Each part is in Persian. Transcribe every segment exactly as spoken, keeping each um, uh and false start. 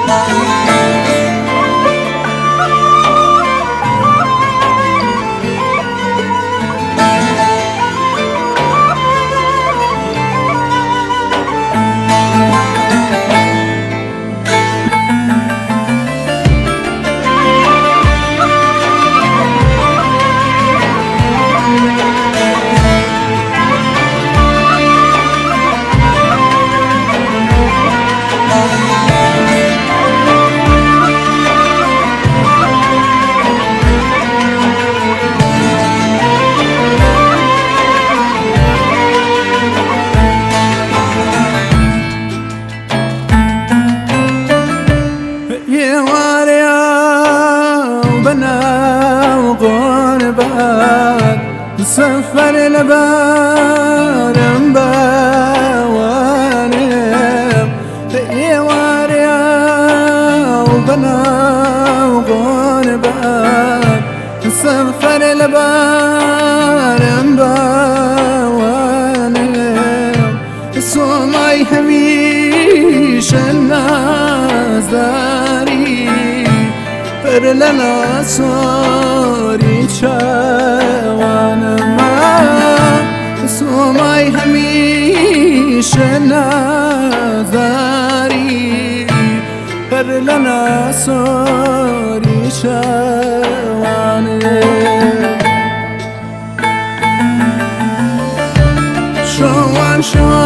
سفر لبارم باوانم يواريا وبنا وغربان سفر لبارم باوانم سوماي هميش الناس داري فرلنا صوري شوانم سوماي هميشه نظري فرلنا صوري شوانم شوان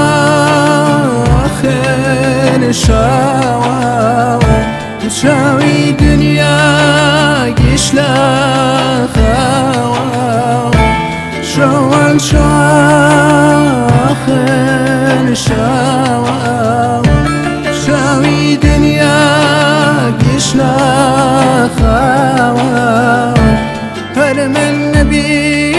شواخن شوان شاوي دنيا يشلخوا شوان شواخن شوان شاوي دنيا يشلخوا هر من نبي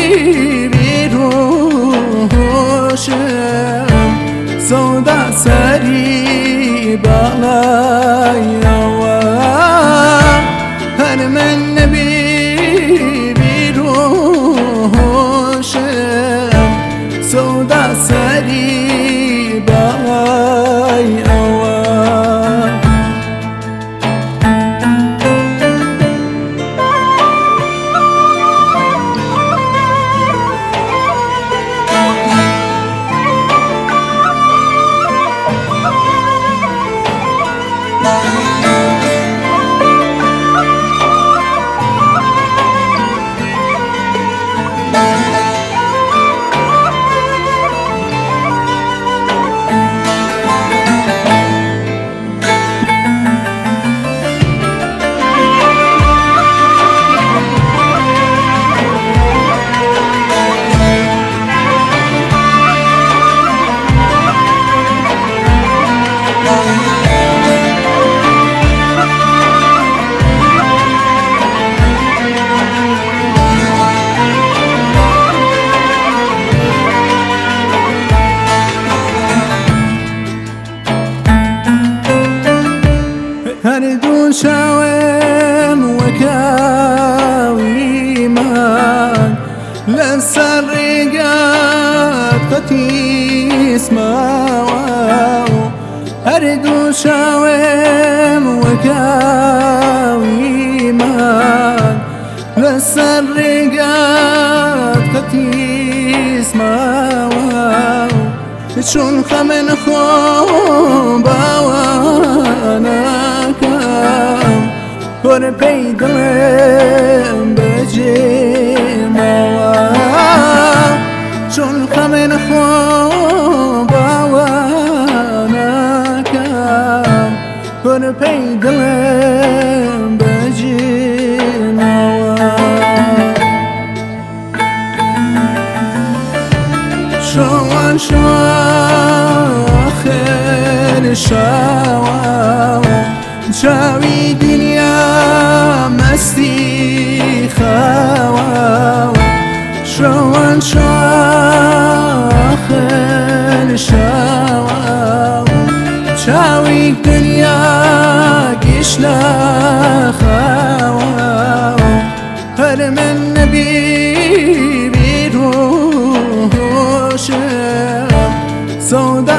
بيروشم سودا سري بالايا هر من نبي بيروشم سودا سري بالايا هر دو شوم وكاوي مان لسر رقات قتيس ماواو هر دو شوم وكاوي مان لسر رقات قتيس ماواو چون خمن خوب آوانکم پر پیدم بجیم آوان چون خمن خوب آوانکم پر پیدم بجیم آوان شوان شواخن شوان شاوي دنيا مستي خوا شوان شواخن شوان شاوي دنيا قشلا خوا هر من نبي بيروشم سودا